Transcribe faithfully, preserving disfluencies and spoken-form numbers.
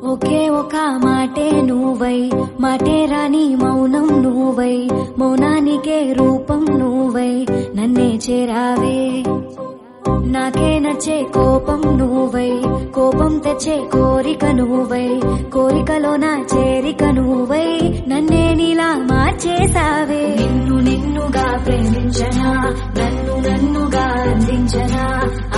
ఒకే ఒక మాటే నువ్వై మాటే రాని మౌనం నువ్వై మౌనానికే రూపం నువ్వై నన్నే చేరావే నాకే నచ్చే కోపం నువ్వై కోపం తెచ్చే కోరిక నువ్వై కోరికలో నా చేరిక నువ్వై నన్నే నీలా మార్చేసావే నిన్ను నిన్నుగా ప్రేమించనా నన్ను నన్నుగా అందించనా